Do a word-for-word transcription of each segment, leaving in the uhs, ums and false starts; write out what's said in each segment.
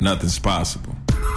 nothing's possible.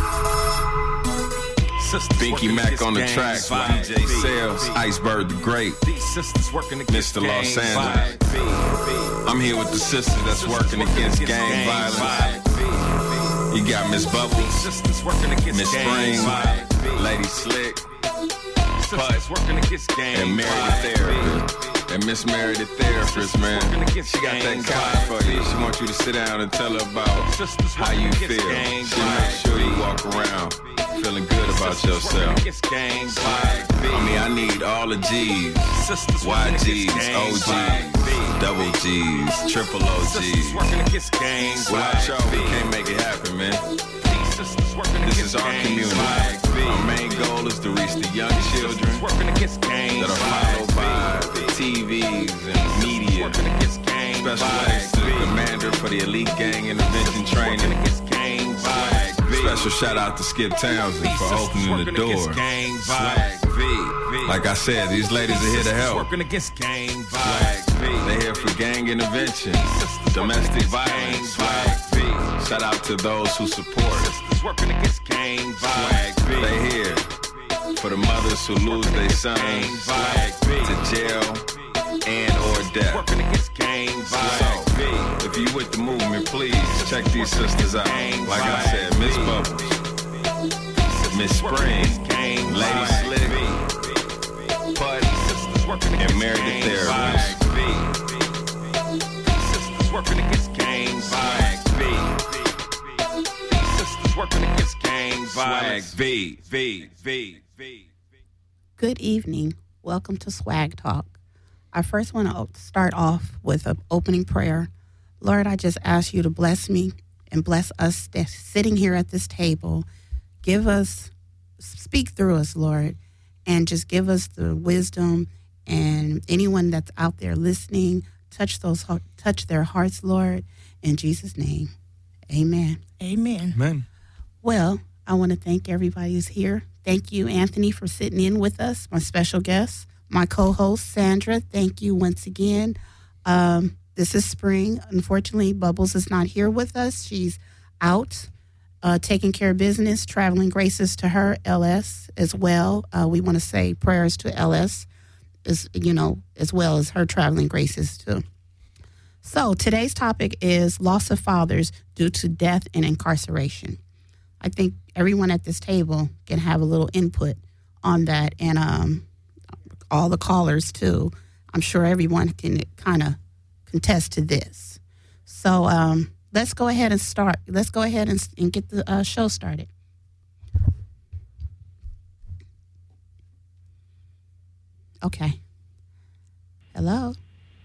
Binky Mac on the track, D J Sales, Iceberg the Great, Mister Los Angeles. I'm here with the sisters that's working against gang violence. You got Miss Bubbles, Miss Spring, Lady Slick, Put, and Mary the Therapist. And Miss Mary the Therapist, man, she got that card for you. She wants you to sit down and tell her about how you feel. She make sure you walk around feeling good about yourself. I mean, I need all the G's, Y Gs, O Gs, double G's, triple O Gs. Without y'all, we can't make it happen, man. This is our community. Our main goal is to reach the young children that are followed by the T Vs and media. Special thanks to the commander for the elite gang intervention training. Special shout out to Skip Townsend for opening the door. Like I said, these ladies are here to help. They're here for gang intervention, domestic violence. Shout out to those who support. They here for the mothers who lose their sons to jail and or death. So, if you with the movement, please check these sisters out. Like I said, Miss Bubbles, Miss Spring, Lady Slick, Put, and Mary the Therapist. Working against gang violence. Working against gang violence. V, V, V, V. Good evening. Welcome to Swag Talk. I first want to start off with an opening prayer. Lord, I just ask you to bless me and bless us sitting here at this table. Give us, speak through us, Lord, and just give us the wisdom, and anyone that's out there listening, touch those, touch their hearts, Lord, in Jesus' name. Amen. Amen. Amen. Well, I want to thank everybody who's here. Thank you, Anthony, for sitting in with us, my special guest. My co-host, Sandra, thank you once again. Um, this is Spring. Unfortunately, Bubbles is not here with us. She's out uh, taking care of business, traveling graces to her, L S, as well. Uh, we want to say prayers to L S, as, you know, as well as her traveling graces, too. So today's topic is loss of fathers due to death and incarceration. I think everyone at this table can have a little input on that, and um, all the callers, too. I'm sure everyone can kind of contest to this. So um, let's go ahead and start. Let's go ahead and, and get the uh, show started. Okay. Hello.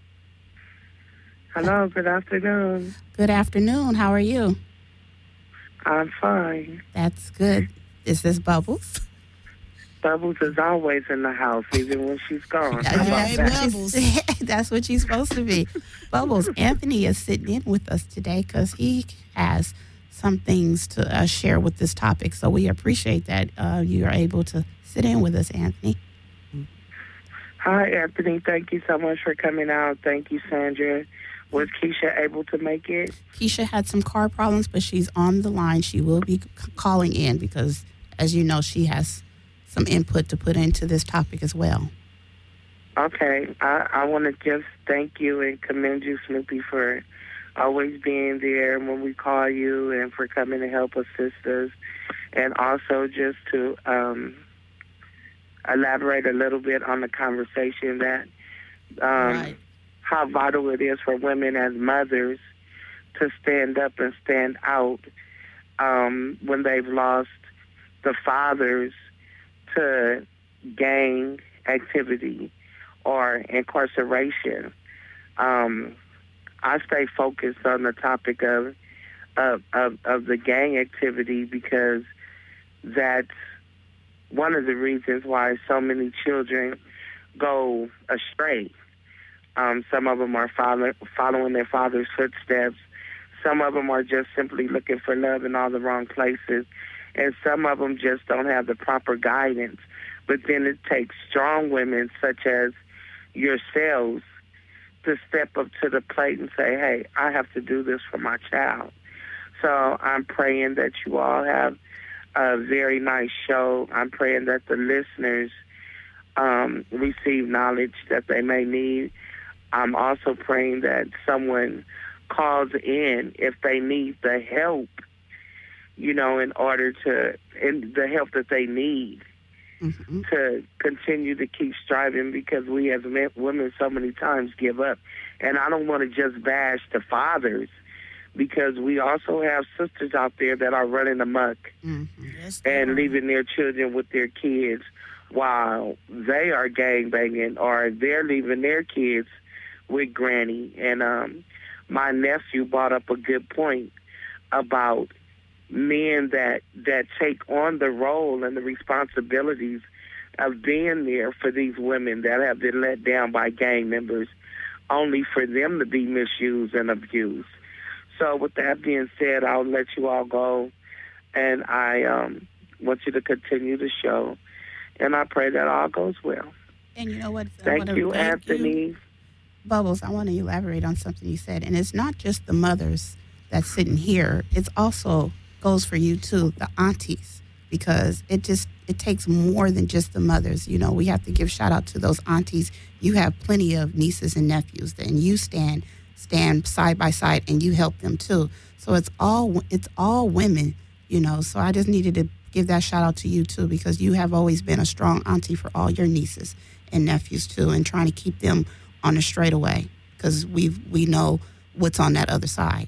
Hello, good afternoon. Good afternoon. How are you? I'm fine. That's good. Is this Bubbles? Bubbles is always in the house, even when she's gone. How about Hey, that? Bubbles. That's what she's supposed to be. Bubbles, Anthony is sitting in with us today because he has some things to uh, share with this topic. So we appreciate that uh, you are able to sit in with us, Anthony. Hi, Anthony. Thank you so much for coming out. Thank you, Sandra. Was Keisha able to make it? Keisha had some car problems, but she's on the line. She will be c- calling in because, as you know, she has some input to put into this topic as well. Okay. I, I want to just thank you and commend you, Snoopy, for always being there when we call you and for coming to help assist us. And also just to um, elaborate a little bit on the conversation that um, Right. how vital it is for women as mothers to stand up and stand out um, when they've lost the fathers to gang activity or incarceration. Um, I stay focused on the topic of, of, of, of the gang activity because that's one of the reasons why so many children go astray. Um, some of them are follow, following their father's footsteps. Some of them are just simply looking for love in all the wrong places. And some of them just don't have the proper guidance. But then it takes strong women such as yourselves to step up to the plate and say, hey, I have to do this for my child. So I'm praying that you all have a very nice show. I'm praying that the listeners um, receive knowledge that they may need. I'm also praying that someone calls in if they need the help, you know, in order to, in the help that they need mm-hmm. to continue to keep striving, because we as men, women so many times give up. And I don't want to just bash the fathers, because we also have sisters out there that are running amok mm-hmm. yes, and leaving their children with their kids while they are gangbanging, or they're leaving their kids with granny. And um, my nephew brought up a good point about men that, that take on the role and the responsibilities of being there for these women that have been let down by gang members, only for them to be misused and abused. So with that being said, I'll let you all go, and I um, want you to continue the show, and I pray that all goes well. And you know what? Thank you, thank Anthony. You. Bubbles, I want to elaborate on something you said, and it's not just the mothers that's sitting here. It's also goes for you too, the aunties, because it just it takes more than just the mothers. You know, we have to give shout out to those aunties. You have plenty of nieces and nephews, and you stand stand side by side, and you help them too. So it's all it's all women, you know. So I just needed to give that shout out to you too, because you have always been a strong auntie for all your nieces and nephews too, and trying to keep them on the straightaway, because we we know what's on that other side.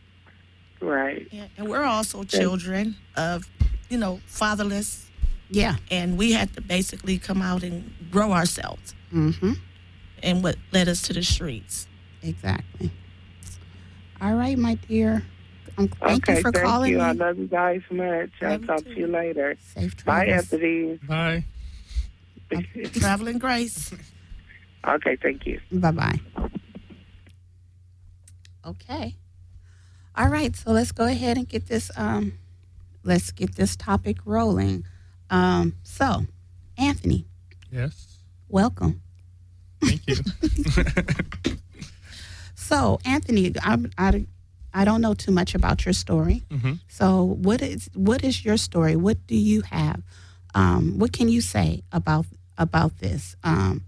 Right. Yeah, and we're also children of, you know, fatherless. Yeah. And we had to basically come out and grow ourselves. Mm-hmm. And what led us to the streets. Exactly. All right, my dear. Um, thank okay, you for thank calling you. me. I love you guys much. I'll Love talk you to you later. Safe travels. Bye, Anthony. Bye. Traveling Grace. Okay, thank you. Bye-bye. Okay. All right, so let's go ahead and get this um let's get this topic rolling. Um so, Anthony. Yes. Welcome. Thank you. So, Anthony, I, I, I don't know too much about your story. Mm-hmm. So, what is what is your story? What do you have? Um, what can you say about about this? Um,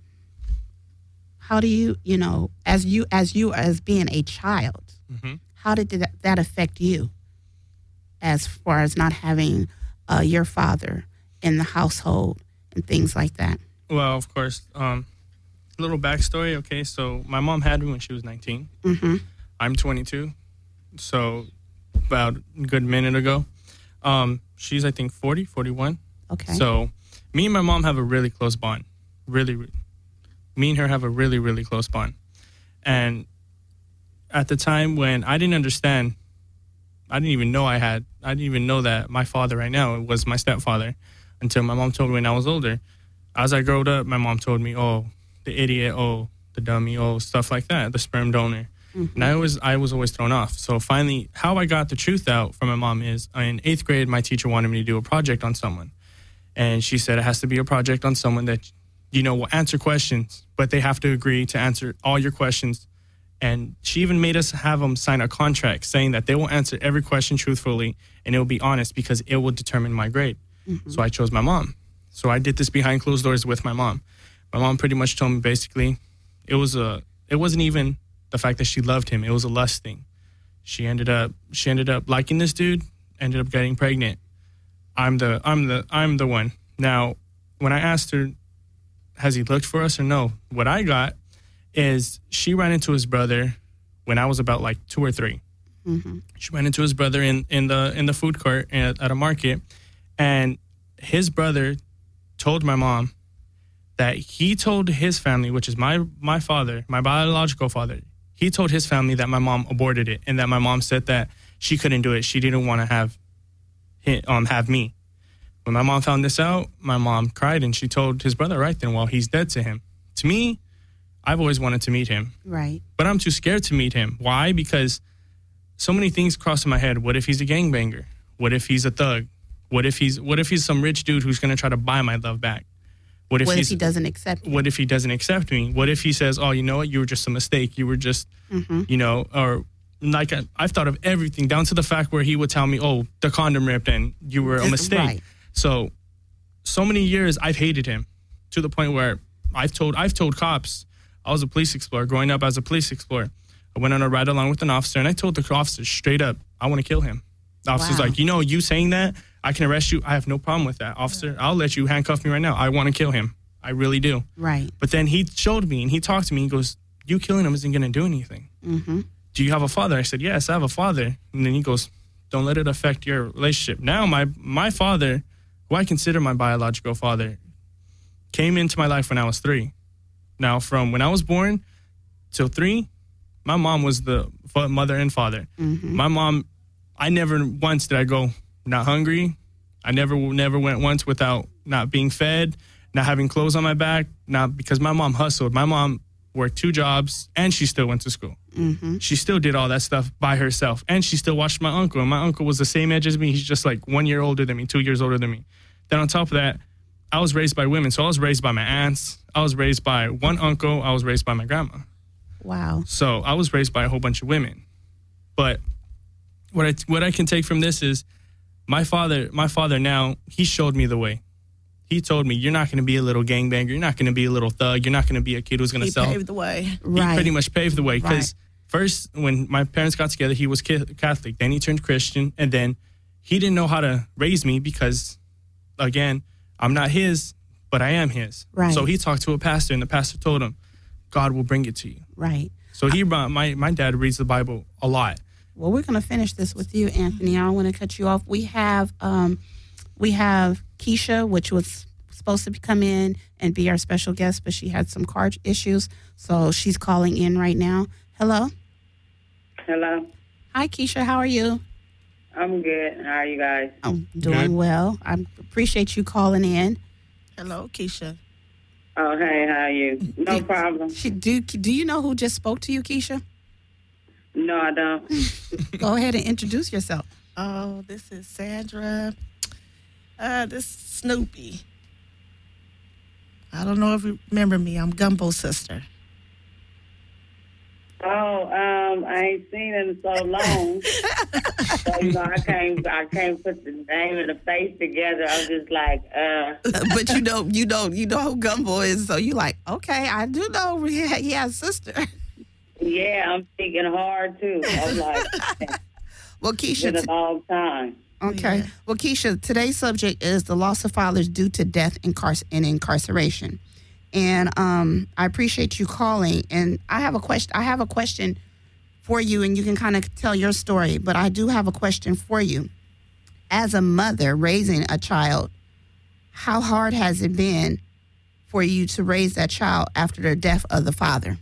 how do you, you know, as you as you as being a child, mm-hmm. how did that, that affect you, as far as not having uh, your father in the household and things like that? Well, of course. Um, a little backstory. Okay, so my mom had me when she was nineteen. Mm-hmm. I'm twenty-two, so about a good minute ago. Um, she's, I think, forty, forty-one. Okay. So me and my mom have a really close bond. Really, really. Me and her have a really, really close bond. And at the time when I didn't understand, I didn't even know I had, I didn't even know that my father right now was my stepfather until my mom told me when I was older. As I grew up, my mom told me, oh, the idiot, oh, the dummy, oh, stuff like that, the sperm donor. Mm-hmm. And I was, I was always thrown off. So finally, how I got the truth out from my mom is in eighth grade, my teacher wanted me to do a project on someone. And she said it has to be a project on someone that, you know, will answer questions, but they have to agree to answer all your questions. And she even made us have them sign a contract saying that they will answer every question truthfully and it will be honest because it will determine my grade. Mm-hmm. So I chose my mom. So I did this behind closed doors with my mom. My mom pretty much told me basically it was a, it wasn't even the fact that she loved him. It was a lust thing. She ended up, she ended up liking this dude, ended up getting pregnant. I'm the, I'm the, I'm the one. Now, when I asked her, has he looked for us or no? What I got is she ran into his brother when I was about like two or three. Mm-hmm. She ran into his brother in, in the in the food court at, at a market, and his brother told my mom that he told his family, which is my my father, my biological father, he told his family that my mom aborted it and that my mom said that she couldn't do it. She didn't want to have um have me. When my mom found this out, my mom cried and she told his brother right then, well, he's dead to him. To me, I've always wanted to meet him. Right. But I'm too scared to meet him. Why? Because so many things cross in my head. What if he's a gangbanger? What if he's a thug? What if he's what if he's some rich dude who's going to try to buy my love back? What if, what he's, if he doesn't accept you? What if he doesn't accept me? What if he says, oh, you know what? You were just a mistake. You were just, mm-hmm. you know, or like I, I've thought of everything down to the fact where he would tell me, oh, the condom ripped and you were a mistake. Right. So, so many years I've hated him to the point where I've told I've told cops. I was a police explorer growing up as a police explorer. I went on a ride along with an officer and I told the officer straight up, I want to kill him. The officer's Wow. like, you know, you saying that, I can arrest you. I have no problem with that, officer. I'll let you handcuff me right now. I want to kill him. I really do. Right. But then he showed me and he talked to me. He goes, you killing him isn't going to do anything. Mm-hmm. Do you have a father? I said, yes, I have a father. And then he goes, don't let it affect your relationship. Now, my my father, who I consider my biological father, came into my life when I was three. Now, from when I was born till three, my mom was the fa- mother and father. Mm-hmm. My mom, I never once did I go not hungry. I never never went once without not being fed, not having clothes on my back, not because my mom hustled. My mom worked two jobs and she still went to school. Mm-hmm. She still did all that stuff by herself. And she still watched my uncle. And my uncle was the same age as me. He's just like one year older than me, two years older than me. Then on top of that, I was raised by women. So I was raised by my aunts. I was raised by one uncle. I was raised by my grandma. Wow. So I was raised by a whole bunch of women. But what I, what I can take from this is my father, my father now, he showed me the way. He told me, you're not going to be a little gangbanger. You're not going to be a little thug. You're not going to be a kid who's going to He sell. paved the way. Right. He pretty much paved the way. Because Right. first, when my parents got together, he was Catholic. Then he turned Christian. And then he didn't know how to raise me because, again, I'm not his, but I am his. Right. So he talked to a pastor, and the pastor told him, God will bring it to you. Right. So he brought, my, my dad reads the Bible a lot. Well, we're going to finish this with you, Anthony. I don't want to cut you off. We have um, we have Keisha, which was supposed to come in and be our special guest, but she had some car issues, so she's calling in right now. Hello. Hello. Hi, Keisha. How are you? I'm good. How are you guys? I'm doing Good. well. I appreciate you calling in. Hello, Keisha. Oh, hey, how are you? No problem. She, do do you know who just spoke to you, Keisha? No, I don't. Go ahead and introduce yourself. Oh, this is Sandra. Uh, this is Snoopy. I don't know if you remember me. I'm Gumbo's sister. Oh, um, I ain't seen it in so long. So, you know, I can't, I can't put the name and the face together. I'm just like, uh. But you know, you don't, you know who Gumbo is, so you like, okay, I do know he ha- he has a sister. Yeah, I'm thinking hard, too. I'm like, Well, it's Keisha, been a long time. okay. Yeah. Well, Keisha, today's subject is the loss of fathers due to death incar- and incarceration. And um, I appreciate you calling. And I have a question. I have a question for you, and you can kind of tell your story. But I do have a question for you. As a mother raising a child, how hard has it been for you to raise that child after the death of the father?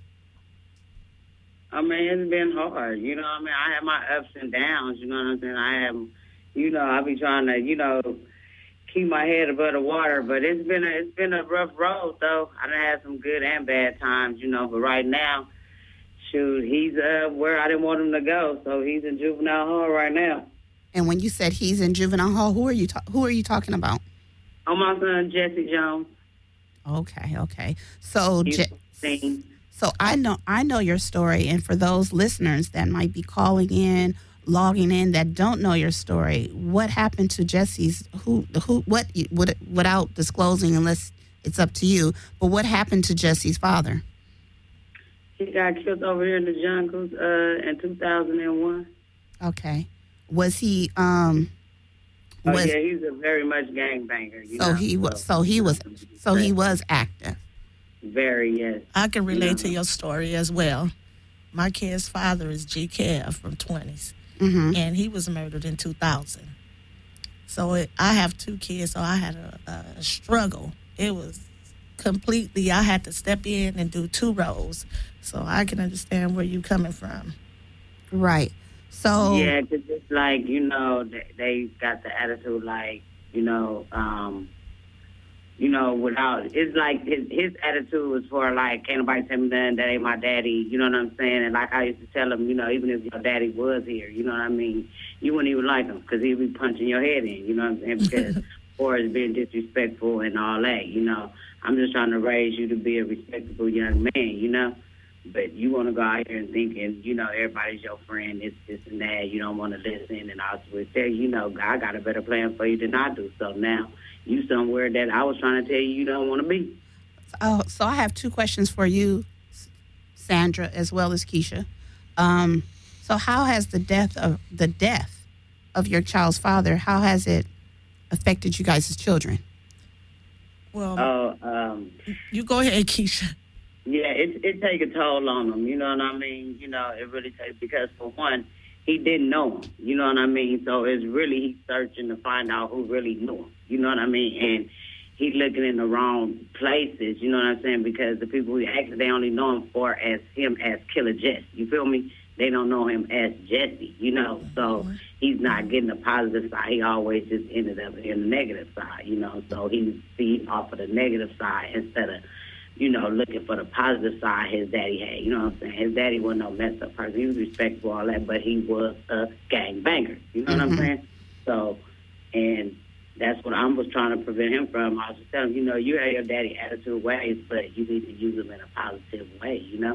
I mean, it's been hard. You know what I mean? I have my ups and downs. You know what I'm saying? I have, you know, I be trying to, you know, keep my head above the water. But it's been a, it's been a rough road, though. I done had some good and bad times, you know. But right now, shoot, he's uh, where I didn't want him to go. So he's in juvenile hall right now. And when you said he's in juvenile hall, who are you ta- who are you talking about? Oh, my son, Jesse Jones. Okay, okay. So, He's Je- sixteen. so I know I know your story, and for those listeners that might be calling in, logging in that don't know your story, what happened to Jesse's? Who who what? what without disclosing, unless it's up to you. But what happened to Jesse's father? He got killed over here in the jungles uh, in two thousand one. Okay, was he um? Oh, Was yeah, he's a very much gangbanger. You so know? he was so he was so he was active. Very, yes. I can relate to Yeah. your story as well. My kid's father is G. Kev from twenties, Mm-hmm. and he was murdered in two thousand. So it, I have two kids, so I had a, a struggle. It was completely, I had to step in and do two roles. So I can understand where you're coming from. Right. So Yeah, 'cause it's like, you know, they, they got the attitude like, you know, um, you know, without, it's like his, his attitude was for like, can't nobody tell me nothing, that ain't my daddy, you know what I'm saying? And like I used to tell him, you know, even if your daddy was here, you know what I mean, you wouldn't even like him because he'd be punching your head in, you know what I'm saying? Because, or it's being disrespectful and all that, you know. I'm just trying to raise you to be a respectable young man, you know? But you want to go out here and thinking, you know, everybody's your friend, this, this, and that. You don't want to listen. And I was there, you know, God got a better plan for you than I do. So now you somewhere that I was trying to tell you you don't want to be. Oh, so I have two questions for you, Sandra, as well as Keisha. Um, so how has the death of the death of your child's father, how has it affected you guys as children? Well, Oh, um, you go ahead, Keisha. yeah, it it take a toll on them. You know what I mean? You know, it really takes, because for one, he didn't know him. You know what I mean? So it's really, he's searching to find out who really knew him. You know what I mean? And he looking in the wrong places. You know what I'm saying? Because the people who actually, they only know him for as him as Killer Jesse. You feel me? They don't know him as Jesse, you know. So he's not getting the positive side. He always just ended up in the negative side, you know. So he's feeding off of the negative side instead of, you know, looking for the positive side his daddy had. You know what I'm saying? His daddy wasn't no messed up person. He was respectful, all that, but he was a gangbanger. You know mm-hmm. what I'm saying? So, and that's what I was trying to prevent him from. I was just telling him, you know, you have your daddy attitude ways, but you need to use them in a positive way, you know?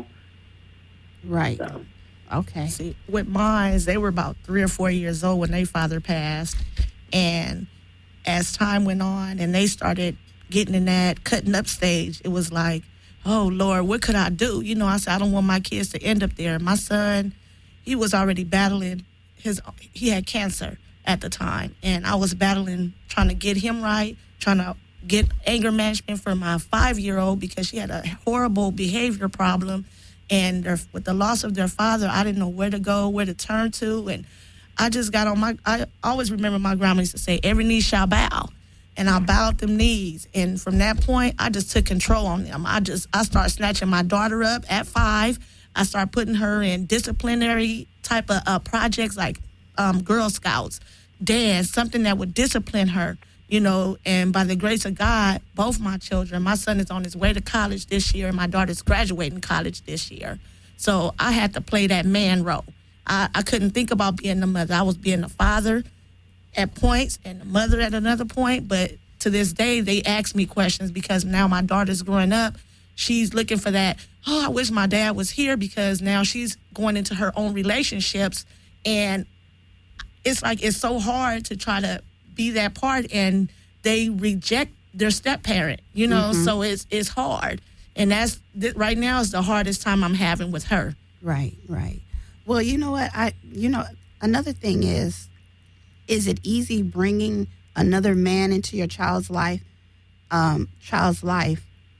Right. So. Okay. See, with mine, they were about three or four years old when their father passed. And as time went on and they started getting in that cutting up stage, it was like, oh, Lord, what could I do? You know, I said, I don't want my kids to end up there. My son, he was already battling his, he had cancer at the time. And I was battling, trying to get him right, trying to get anger management for my five-year-old because she had a horrible behavior problem. And their, with the loss of their father, I didn't know where to go, where to turn to. And I just got on my, I always remember my grandma used to say, every knee shall bow. And I bowed them knees. And from that point, I just took control on them. I just, I started snatching my daughter up at five. I started putting her in disciplinary type of uh, projects like um, Girl Scouts, dance, something that would discipline her. You know, and by the grace of God, both my children, my son is on his way to college this year, and my daughter's graduating college this year. So I had to play that man role. I, I couldn't think about being the mother. I was being the father at points and the mother at another point. But to this day, they ask me questions because now my daughter's growing up. She's looking for that, oh, I wish my dad was here, because now she's going into her own relationships. And it's like it's so hard to try to be that part, and they reject their step parent, you know, mm-hmm. so it's it's hard. And that's th- right now is the hardest time I'm having with her. Right, right. Well, you know what? I, you know, another thing is, is it easy bringing another man into your child's life, um, child's life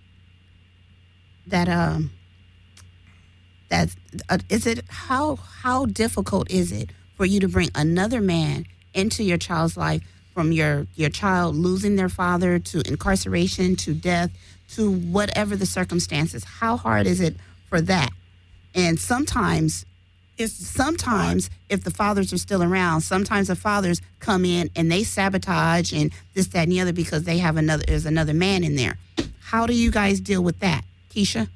that, um, that's, uh, is it, how, how difficult is it for you to bring another man into your child's life, from your, your child losing their father to incarceration to death to whatever the circumstances? How hard is it for that? And sometimes, it's sometimes if the fathers are still around, sometimes the fathers come in and they sabotage and this, that, and the other because they have another, there's another man in there. How do you guys deal with that, Keisha?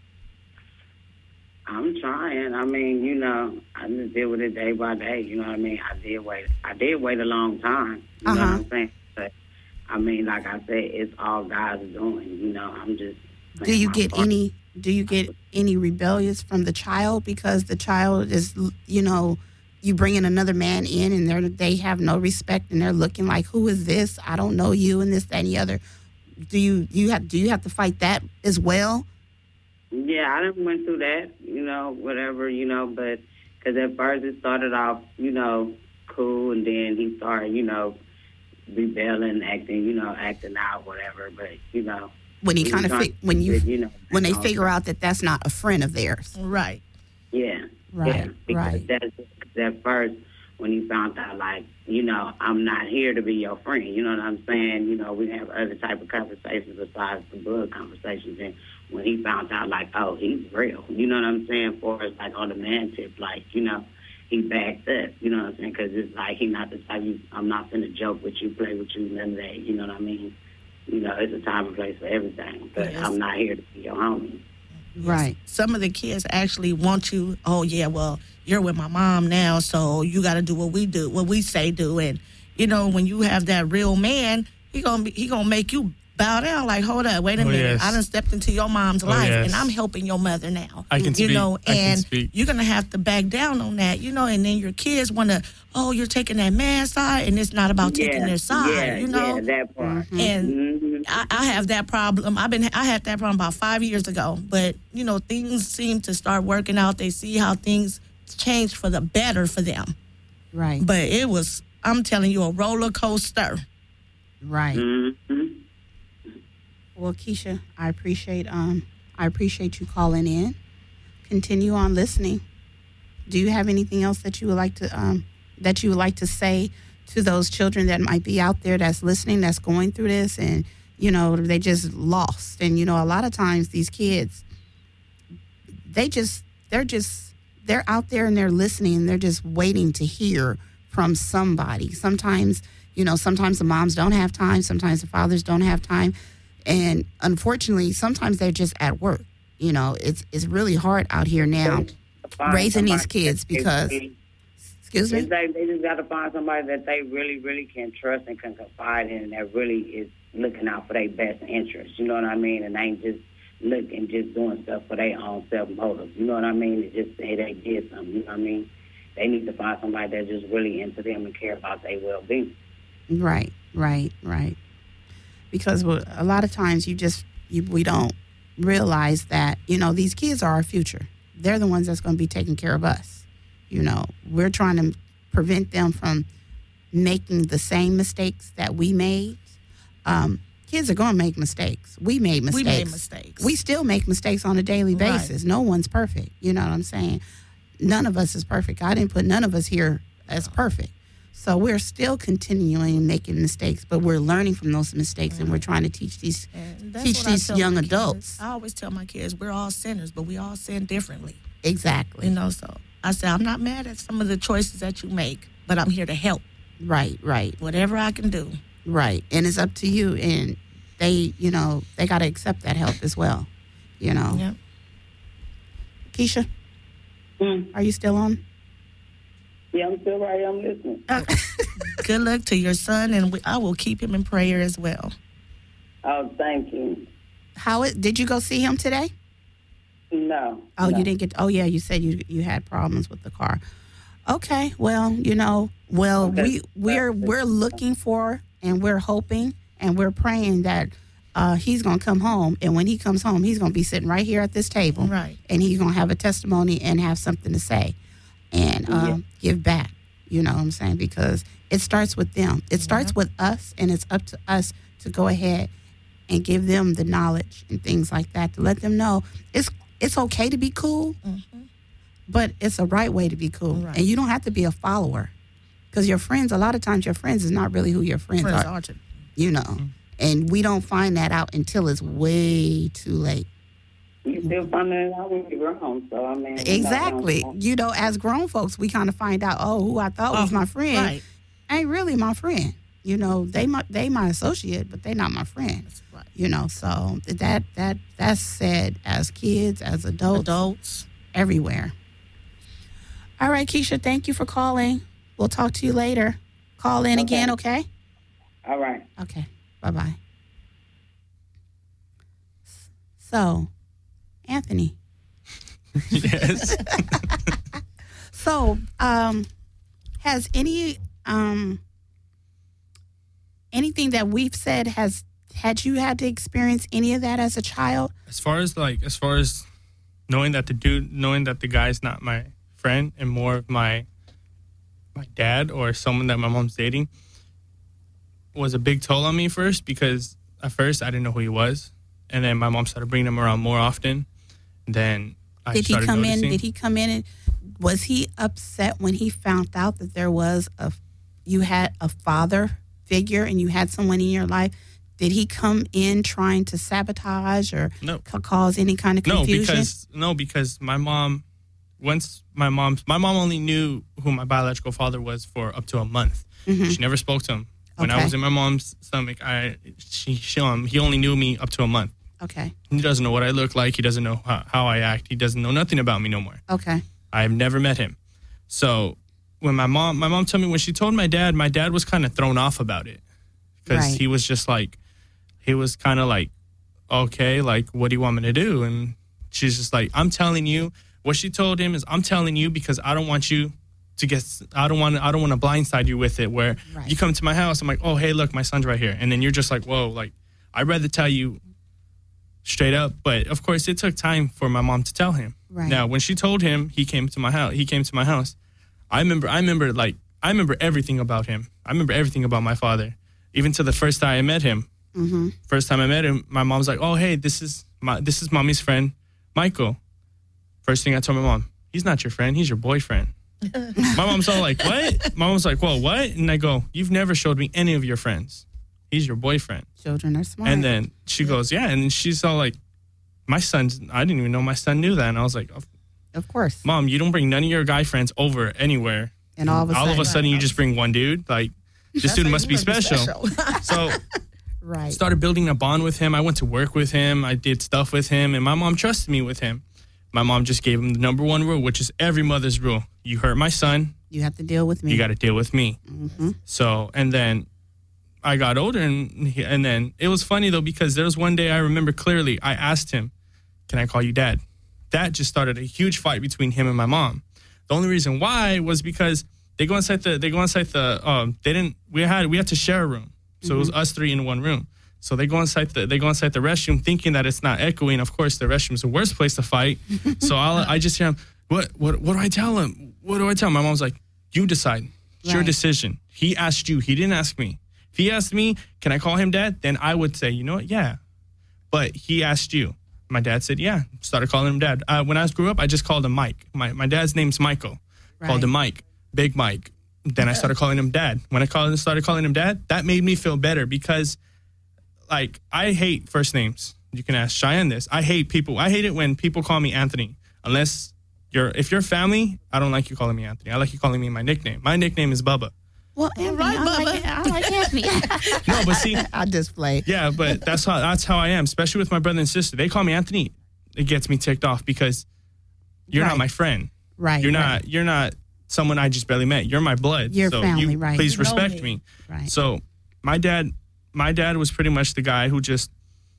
I'm trying. I mean, you know, I just deal with it day by day. You know what I mean? I did wait. I did wait a long time. You uh-huh. know what I'm saying? But I mean, like I said, it's all God's doing. You know, I'm just. Do you get part. any? Do you get any rebellious from the child because the child is, you know, you bringing another man in and they they have no respect and they're looking like, who is this? I don't know you, and this, that, and the other. Do you you have do you have to fight that as well? Yeah, I done went through that, you know, whatever, you know, but because at first it started off, you know, cool, and then he started, you know, rebelling, acting, you know, acting out, whatever. But you know, when he kind of fi- when you, it, you know, when they figure out that that's not a friend of theirs, right? Yeah, right, yeah, because right. That's at first when he found out, like, you know, I'm not here to be your friend. You know what I'm saying? You know, we have other type of conversations besides the blood conversations. And when he found out, like, oh, he's real. You know what I'm saying? For us, like, on the man tip, like, you know, he backed up. You know what I'm saying? Because it's like he not the type, you, I'm not finna joke with you, play with you, none of that. You know what I mean? You know, it's a time and place for everything. But yes. I'm not here to be your homie. Right. Some of the kids actually want you, oh, yeah, well, you're with my mom now, so you got to do what we do, what we say do. And, you know, when you have that real man, he gonna be, he gonna make you bow down. Like, hold up, wait a Oh, minute. yes. I done stepped into your mom's Oh, life, yes. and I'm helping your mother now. I can you speak. know, I can and speak. you're gonna have to back down on that, you know. And then your kids want to, oh, you're taking that man's side, and it's not about taking Yeah, their side, yeah, you know. Yeah, that part. And Mhm. I, I have that problem. I've been I had that problem about five years ago. But you know, things seem to start working out. They see how things change for the better for them. Right. But it was, I'm telling you, a roller coaster. Right. Mhm. Well, Keisha, I appreciate um I appreciate you calling in. Continue on listening. Do you have anything else that you would like to um that you would like to say to those children that might be out there that's listening, that's going through this, and you know they just lost? And you know, a lot of times these kids, they just they're just they're out there and they're listening and they're just waiting to hear from somebody. Sometimes, you know, sometimes the moms don't have time, sometimes the fathers don't have time. And unfortunately, sometimes they're just at work. You know, it's it's really hard out here now Find raising these somebody kids that they because, really- excuse It's me? like they just got to find somebody that they really, really can trust and can confide in, and that really is looking out for their best interest. You know what I mean? And ain't just looking, just doing stuff for their own self motive. You know what I mean? It's just say they did something. You know what I mean? They need to find somebody that's just really into them and care about their well being. Right, right, right. Because well, a lot of times you just you, we don't realize that, you know, these kids are our future. They're the ones that's going to be taking care of us. You know, we're trying to prevent them from making the same mistakes that we made. Um, kids are going to make mistakes. We made mistakes. We made mistakes. We still make mistakes on a daily Right. basis. No one's perfect. You know what I'm saying? None of us is perfect. I didn't put none of us here as perfect. So we're still continuing making mistakes, but we're learning from those mistakes, and we're trying to teach these And that's teach what I these tell young my kids. adults. I always tell my kids, we're all sinners, but we all sin differently. Exactly. You know, so I say, I'm not mad at some of the choices that you make, but I'm here to help. Right, right, Whatever I can do. right. And it's up to you, and they, you know, they got to accept that help as well. You know, Yep. Keisha, Mm. are you still on? Yeah, I'm still right. I'm listening. Good luck to your son, and we, I will keep him in prayer as well. Oh, thank you. How it? Did you go see him today? No. Oh, no. you didn't get. Oh, yeah, you said you you had problems with the car. Okay, well, you know, well, Okay. we we're we're looking for and we're hoping and we're praying that uh, he's gonna come home, and when he comes home, he's gonna be sitting right here at this table, Right. and he's gonna have a testimony and have something to say, and um, Yeah. give back. You know what I'm saying? Because it starts with them. It starts with us, and it's up to us to go ahead and give them the knowledge and things like that to let them know it's it's okay to be cool, Mm-hmm. but it's a right way to be cool. Right. And you don't have to be a follower, because your friends, a lot of times your friends is not really who your friends, Friends are, are to- you know. And we don't find that out until it's way too late. You still finding it out when you're grown, so I mean. Exactly. You know, You know, as grown folks, we kind of find out, oh, who I thought was Oh, my friend Right. ain't really my friend. You know, they my, they my associate, but they not my friend. That's right. You know, so that that that's said as kids, as adults, Adults. everywhere. All right, Keisha, thank you for calling. We'll talk to you later. Call in Okay. again, okay? all right. Okay. Bye-bye. So, Anthony. Yes. So, um, has any um anything that we've said has had you had to experience any of that as a child? As far as like, as far as knowing that the dude, knowing that the guy's not my friend and more of my my dad or someone that my mom's dating, was a big toll on me first, because at first I didn't know who he was, and then my mom started bringing him around more often. Then I Did he started come noticing. in? Did he come in and was he upset when he found out that there was a you had a father figure and you had someone in your life? Did he come in trying to sabotage or No. ca- cause any kind of No, confusion? because no, because my mom, once my mom's, my mom only knew who my biological father was for up to a month. Mhm. She never spoke to him. When Okay. I was in my mom's stomach, I she, she um, he only knew me up to a month. Okay. He doesn't know what I look like. He doesn't know how, how I act. He doesn't know nothing about me no more. Okay. I've never met him. So when my mom, my mom told me, when she told my dad, my dad was kind of thrown off about it, because Right. he was just like, he was kind of like, okay, like, what do you want me to do? And she's just like, I'm telling you. What she told him is, I'm telling you because I don't want you to get, I don't want, I don't want to blindside you with it. Where right. you come to my house, I'm like, oh, hey, look, my son's right here, and then you're just like, whoa, like, I'd rather tell you straight up. But of course, it took time for my mom to tell him. Right. Now, when she told him, he came to my house. He came to my house. I remember, I remember, like, I remember everything about him. I remember everything about my father, even to the first time I met him. Mm-hmm. First time I met him, my mom's like, "Oh, hey, this is my this is mommy's friend, Michael." First thing I told my mom, "He's not your friend. He's your boyfriend." My mom's all like, "What?" My mom's like, "Well, what?" And I go, "You've never showed me any of your friends. He's your boyfriend." Children are smart. And then she goes, "Yeah," and she's all like, "My son's. I didn't even know my son knew that." And I was like, "Of, of course, Mom, you don't bring none of your guy friends over anywhere." And all of a all sudden, of a sudden you just bring one dude. Like, this dude must be special. special. So, right. Started building a bond with him. I went to work with him. I did stuff with him, and my mom trusted me with him. My mom just gave him the number one rule, which is every mother's rule: you hurt my son, you have to deal with me. You got to deal with me. Mm-hmm. So, and then I got older, and he, and then it was funny though, because there was one day I remember clearly. I asked him, "Can I call you Dad?" That just started a huge fight between him and my mom. The only reason why was because they go inside the, they go inside the, um, they didn't, we had, we had to share a room. So mm-hmm. it was us three in one room. So they go inside the, they go inside the restroom thinking that it's not echoing. Of course, the restroom's the worst place to fight. So I'll, I just hear him, what, what, what do I tell him? What do I tell him? My mom's like, you decide. It's right. your decision. He asked you. He didn't ask me. If he asked me, can I call him Dad? Then I would say, you know what? Yeah. But he asked you. My dad said, yeah. Started calling him Dad. Uh, when I grew up, I just called him Mike. My my dad's name's Michael. Right. Called him Mike. Big Mike. Then I started calling him Dad. When I called, started calling him Dad, that made me feel better because, like, I hate first names. You can ask Cheyenne this. I hate people. I hate it when people call me Anthony. Unless you're, if you're family, I don't like you calling me Anthony. I like you calling me my nickname. My nickname is Bubba. Well, Anthony, right, I, Bubba. Like, I like Anthony. No, but see, I just play. Yeah, but that's how that's how I am. Especially with my brother and sister, they call me Anthony. It gets me ticked off because you're right. not my friend. Right. You're right. not. You're not someone I just barely met. You're my blood. Your so family, you, right? Please you respect me. me. Right. So my dad, my dad was pretty much the guy who just.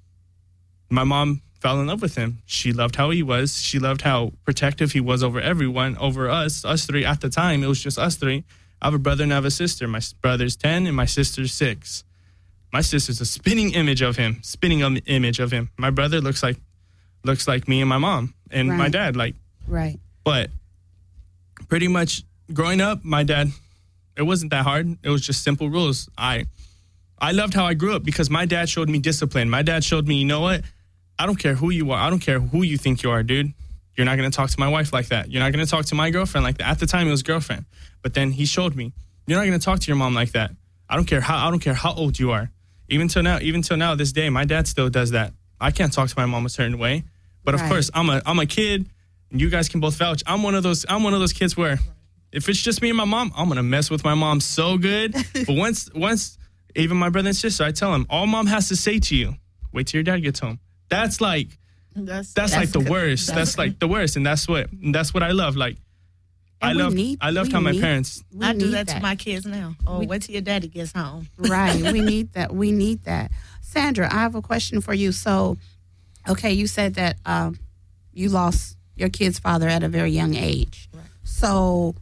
My mom fell in love with him. She loved how he was. She loved how protective he was over everyone, over us, us three. At the time, it was just us three. I have a brother and I have a sister. My brother's ten and my sister's six. My sister's a spinning image of him, spinning um, image of him. My brother looks like looks like me and my mom and right. my dad. Like, right. But pretty much growing up, my dad, it wasn't that hard. It was just simple rules. I I loved how I grew up because my dad showed me discipline. My dad showed me, you know what? I don't care who you are. I don't care who you think you are, dude. You're not going to talk to my wife like that. You're not going to talk to my girlfriend like that. At the time, it was girlfriend. But then he showed me, you're not going to talk to your mom like that. I don't care how I don't care how old you are. Even till now, even till now, this day, my dad still does that. I can't talk to my mom a certain way. But of right. course, I'm a I'm a kid, and you guys can both vouch. I'm one of those I'm one of those kids where if it's just me and my mom, I'm gonna mess with my mom so good. But once once even my brother and sister, I tell them, all mom has to say to you, wait till your dad gets home. That's like that's that's, that's like the good. worst. That's, that's like the worst, and that's what and that's what I love. Like and I love need, I loved how my need, parents. I do that, that to my kids now. Oh, we, wait till your daddy gets home. Right. We need that. We need that. Sandra, I have a question for you. So, okay, you said that um, you lost your kid's father at a very young age. Right. So,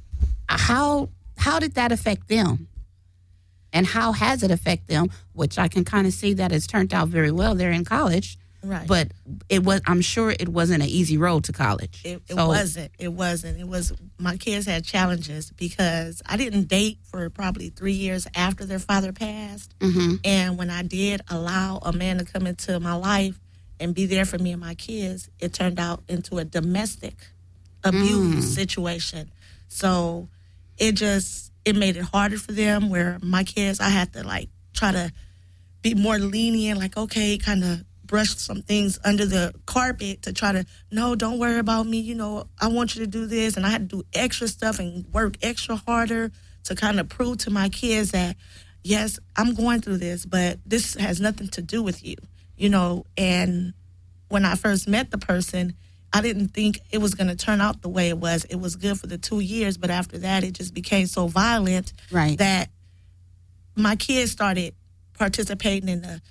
how how did that affect them? And how has it affected them? Which I can kind of see that it's turned out very well. They're in college. Right. But it was. I'm sure it wasn't an easy road to college. It, it so, wasn't. It wasn't. It was. My kids had challenges because I didn't date for probably three years after their father passed. Mm-hmm. And when I did allow a man to come into my life and be there for me and my kids, it turned out into a domestic abuse mm. situation. So it just it made it harder for them. Where my kids, I had to like try to be more lenient. Like, okay, kind of brush some things under the carpet to try to, no, don't worry about me. You know, I want you to do this. And I had to do extra stuff and work extra harder to kind of prove to my kids that, yes, I'm going through this, but this has nothing to do with you, you know. And when I first met the person, I didn't think it was going to turn out the way it was. It was good for the two years, but after that, it just became so violent right. that my kids started participating in the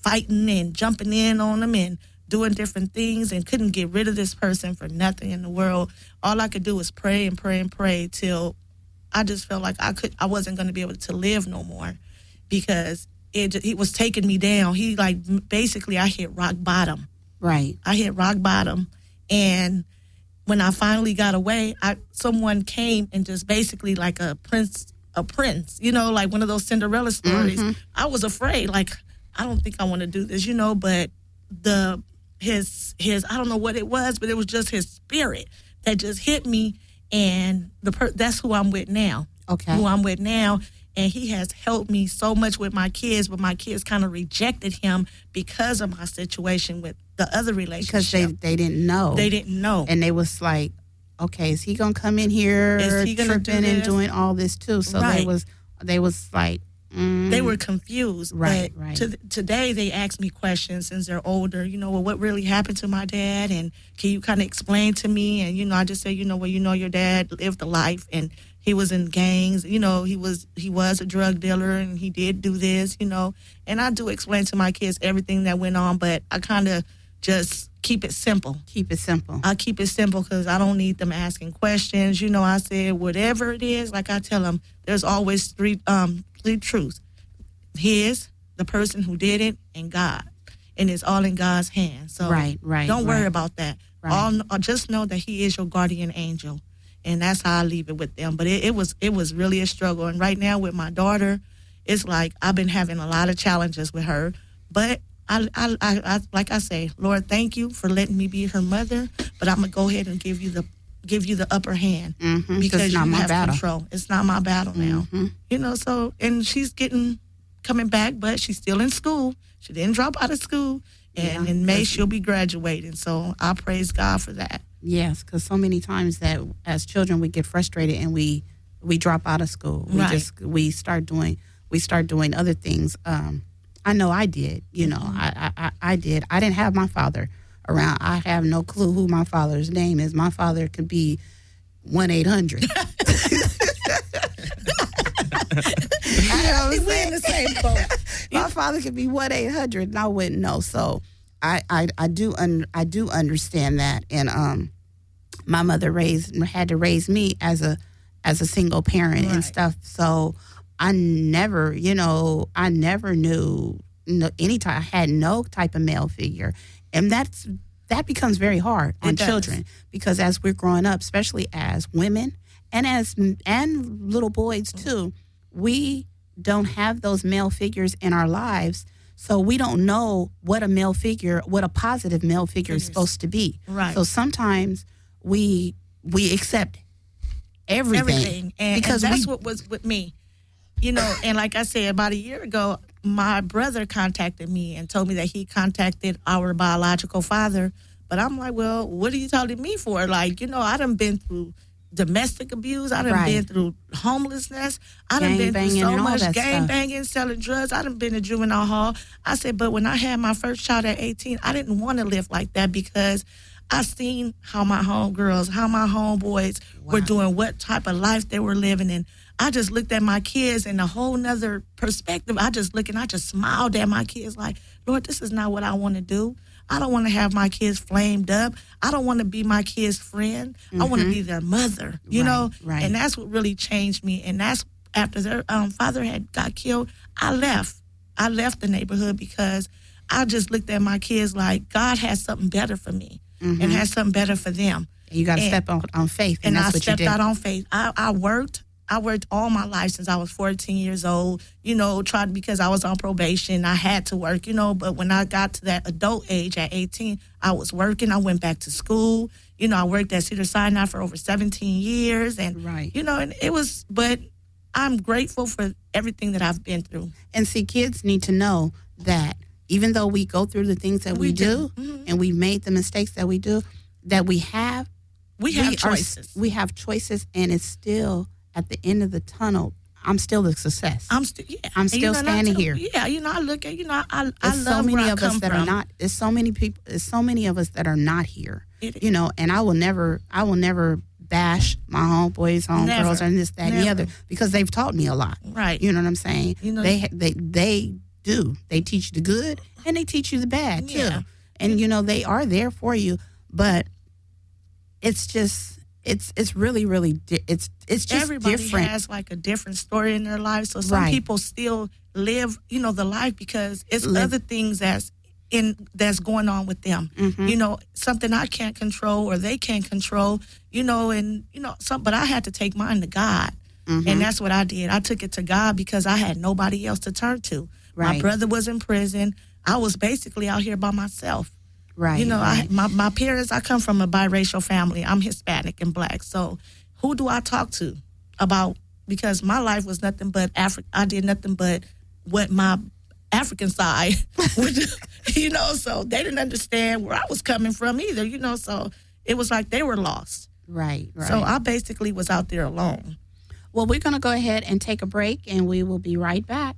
fighting and jumping in on them and doing different things and couldn't get rid of this person for nothing in the world. All I could do was pray and pray and pray till I just felt like I could, I wasn't going to be able to live no more because it, it was taking me down. He like, basically I hit rock bottom. Right. I hit rock bottom. And when I finally got away, I someone came and just basically like a prince, a prince, you know, like one of those Cinderella stories. Mm-hmm. I was afraid, like, I don't think I want to do this, you know, but the, his, his, I don't know what it was, but it was just his spirit that just hit me. And the per- that's who I'm with now. Okay. Who I'm with now. And he has helped me so much with my kids, but my kids kind of rejected him because of my situation with the other relationship. Because they, they didn't know. They didn't know. And they was like, okay, is he going to come in here is he gonna tripping do and doing all this too? So right. they was they was like, mm. They were confused. Right, but right. To, today they ask me questions since they're older. You know, well, what really happened to my dad? And can you kind of explain to me? And, you know, I just say, you know, well, you know, your dad lived a life and he was in gangs, you know, he was he was a drug dealer and he did do this, you know. And I do explain to my kids everything that went on, but I kind of just keep it simple. Keep it simple. I keep it simple because I don't need them asking questions. You know, I said whatever it is, like I tell them, there's always three um three truths. His, the person who did it, and God. And it's all in God's hands. So right, right, don't worry right. about that. Right. All, just know that he is your guardian angel. And that's how I leave it with them. But it, it was it was really a struggle. And right now with my daughter, it's like I've been having a lot of challenges with her. But I, I, I, I like I say, Lord, thank you for letting me be her mother. But I'm gonna go ahead and give you the give you the upper hand mm-hmm, because it's not you my have battle. control. It's not my battle now. Mm-hmm. You know. So and she's getting coming back, but she's still in school. She didn't drop out of school. And yeah, in May, she'll be graduating. So I praise God for that. Yes, because so many times that as children we get frustrated and we we drop out of school. We right. just we start doing we start doing other things. Um, I know I did. You know, mm-hmm. I, I I did. I didn't have my father around. I have no clue who my father's name is. My father could be one eight hundred. You know what I'm We're in the same boat. My father could be one eight hundred, and I wouldn't know. So I, I, I do un, I do understand that, and um, my mother raised had to raise me as a as a single parent right. and stuff. So I never, you know, I never knew no, any type. I had no type of male figure, and that's that becomes very hard on children because as we're growing up, especially as women and as and little boys too, we don't have those male figures in our lives. So we don't know what a male figure, what a positive male figure is supposed to be. Right. So sometimes we we accept everything. Everything. And, because and that's we, what was with me. You know, and like I said, about a year ago, my brother contacted me and told me that he contacted our biological father. But I'm like, well, what are you telling me for? Like, you know, I done been through domestic abuse. I done Right. been through homelessness. I done Gang been through banging so and all much that gang stuff. banging, selling drugs. I done been to juvenile hall. I said, but when I had my first child at eighteen, I didn't want to live like that because I seen how my homegirls, how my homeboys Wow. were doing, what type of life they were living in. I just looked at my kids in a whole nother perspective. I just looked and I just smiled at my kids like, Lord, this is not what I want to do. I don't want to have my kids flamed up. I don't want to be my kids' friend. Mm-hmm. I want to be their mother, you Right, know? right. And that's what really changed me. And that's after their um, father had got killed, I left. I left the neighborhood because I just looked at my kids like God has something better for me Mm-hmm. and has something better for them. you got to and- step on, on faith, and, And that's I what you stepped did. out on faith. I, I worked. I worked all my life since I was fourteen years old, you know, tried because I was on probation. I had to work, you know, but when I got to that adult age at eighteen, I was working. I went back to school. You know, I worked at Cedar Sinai for over seventeen years. And, Right. you know, and it was, but I'm grateful for everything that I've been through. And see, kids need to know that even though we go through the things that we, We do, do. Mhm. and we made the mistakes that we do, that we have, We have are- choices. we have choices, and it's still at the end of the tunnel. I'm still a success. I'm still, yeah. I'm And, still you know, and I standing tell- here. Yeah, you know, I look at, you know, I, I There's love so many where I of us come that from. are not. There's so many people. There's so many of us that are not here. It- You know, and I will never. I will never bash my homeboys, homegirls, Never. and this, that, and the Never. other because they've taught me a lot. Right. You know what I'm saying? You know- they they they do. They teach you the good and they teach you the bad too. Yeah. And you know, they are there for you, but it's just it's it's really really di- it's it's just Everybody different. has like a different story in their life. So some Right. people still live, you know, the life because it's Live. other things that's in that's going on with them. Mhm. You know, something I can't control or they can't control. You know, and you know, some. But I had to take mine to God, Mhm. and that's what I did. I took it to God because I had nobody else to turn to. My Right. brother was in prison. I was basically out here by myself. Right. You know, right. I, my, my parents, I come from a biracial family. I'm Hispanic and black. So who do I talk to about, because my life was nothing but Afri- I did nothing but what my African side would do, you know, so they didn't understand where I was coming from either, you know, so it was like they were lost. right. Right. So I basically was out there alone. Well, we're going to go ahead and take a break, and we will be right back.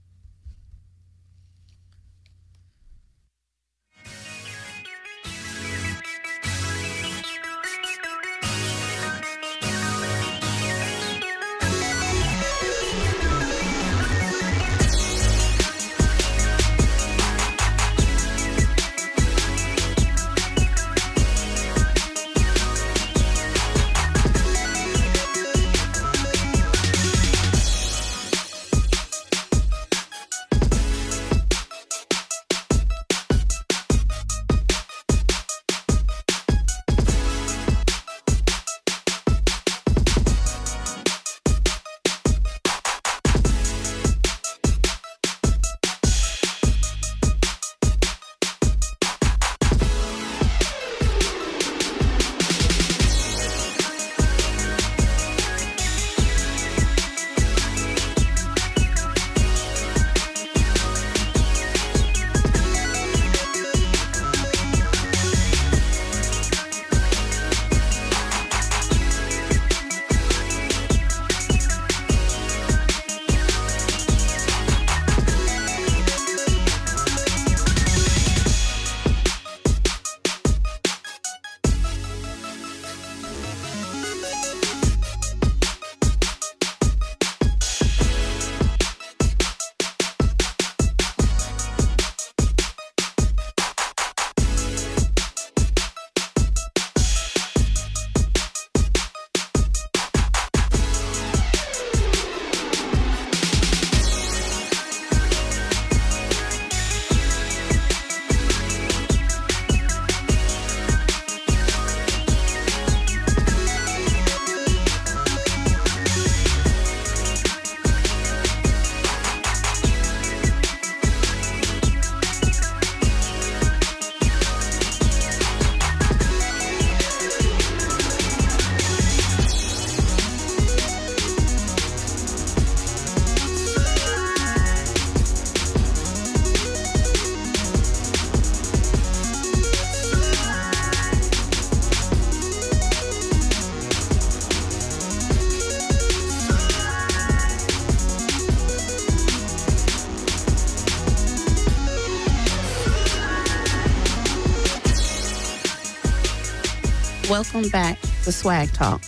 Welcome back to Swag Talk.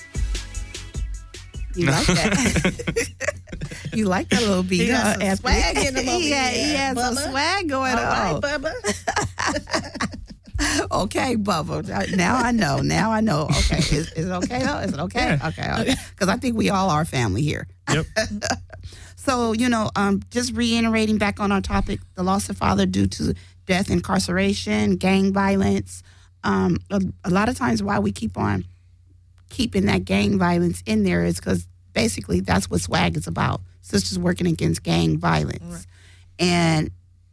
You like that? You like that little beat? He got huh, some Anthony? swag in him over He had, he here, had some Bubba. swag going All on. right, Bubba. Okay, Bubba. Now I know. Now I know. Okay, is, is it okay though? Is it okay? Yeah. Okay, okay. Because I think we all are family here. Yep. So, you know, um, just reiterating back on our topic, the loss of father due to death, incarceration, gang violence. Um, a, a lot of times why we keep on keeping that gang violence in there is because basically that's what SWAG is about. Sisters working against gang violence. Right. And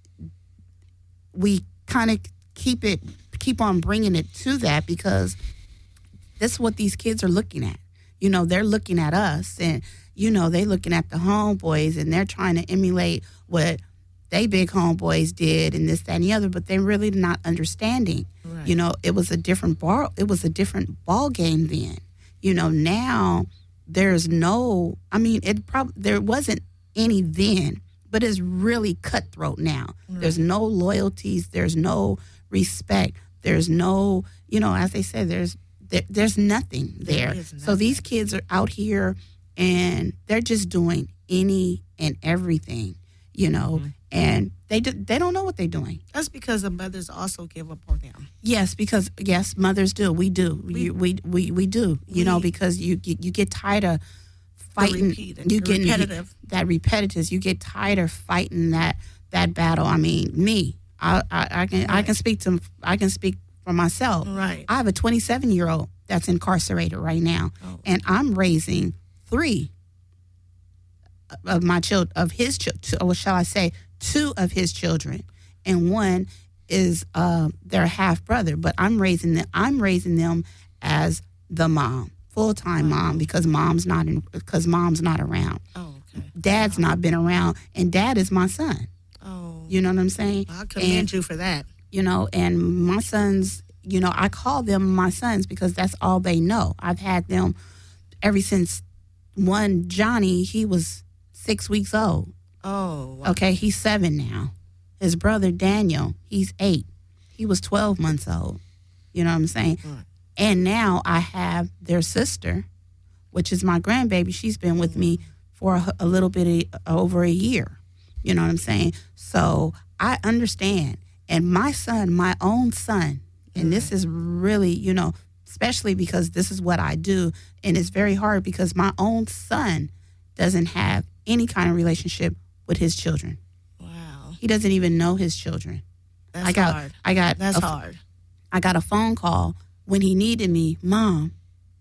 we kind of keep it, keep on bringing it to that because that's what these kids are looking at. You know, they're looking at us and, you know, they're looking at the homeboys and they're trying to emulate what they big homeboys did and this, that, and the other, but they're really not understanding. Right. You know, it was a different ball, it was a different ball game then. You know, now there's no, I mean, it probably, there wasn't any then, but it's really cutthroat now. Right. There's no loyalties, there's no respect, there's no, you know, as they said, there's there, there's nothing there. There is So these kids are out here and they're just doing any and everything, you know, Mhm. and they do, they don't know what they're doing. That's because the mothers also give up on them. Yes, because yes, mothers do. We do. We- you, we we we do. You know, We- because you get you get tired of fighting. repeated, You the get repetitive. that repetitive. You get tired of fighting that that battle. I mean, me. I I, I can I Right. can speak to I can speak for myself. Right. I have a twenty-seven year old that's incarcerated right now, Oh. and I'm raising three of my children, of his children, or shall I say, two of his children, and one is uh, their half brother. But I'm raising them. I'm raising them as the mom, full time mom, because mom's not in, because mom's not around. Oh, okay. Dad's not been around, and dad is my son. Oh, You know what I'm saying? I commend And- you for that. you know, and my sons, you know, I call them my sons because that's all they know. I've had them ever since one, Johnny, he was six weeks old. Oh, wow. Okay, he's seven now. His brother, Daniel, he's eight. He was twelve months old. You know what I'm saying? Right. And now I have their sister, which is my grandbaby. She's been with me for a, a little bit of, over a year. You know what I'm saying? So I understand. And my son, my own son, and this is really, you know, especially because this is what I do, and it's very hard because my own son doesn't have any kind of relationship with his children. Wow. He doesn't even know his children. That's I got, hard. I got, That's a, hard. I got a phone call when he needed me. Mom,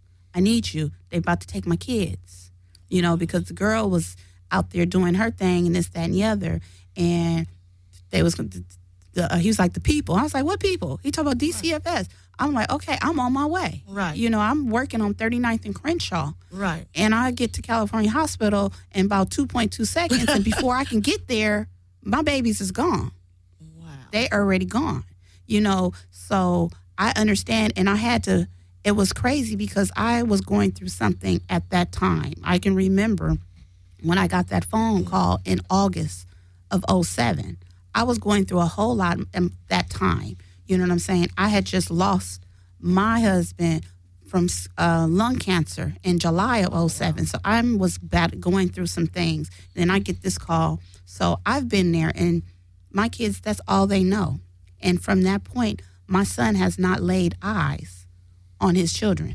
I need you. They about to take my kids, you know, because the girl was out there doing her thing and this, that, and the other, and they was. The, uh, he was like, the people. I was like, what people? He talked about D C F S. I'm like, okay, I'm on my way. Right. You know, I'm working on thirty-ninth and Crenshaw. Right. And I get to California Hospital in about two point two seconds. And before I can get there, my babies is gone. Wow. They already gone. You know, so I understand. And I had to, it was crazy because I was going through something at that time. I can remember when I got that phone call in August of oh seven. I was going through a whole lot at that time. You know what I'm saying? I had just lost my husband from uh, lung cancer in July of oh seven. So I was bad, going through some things. Then I get this call. So I've been there, and my kids, that's all they know. And from that point, my son has not laid eyes on his children.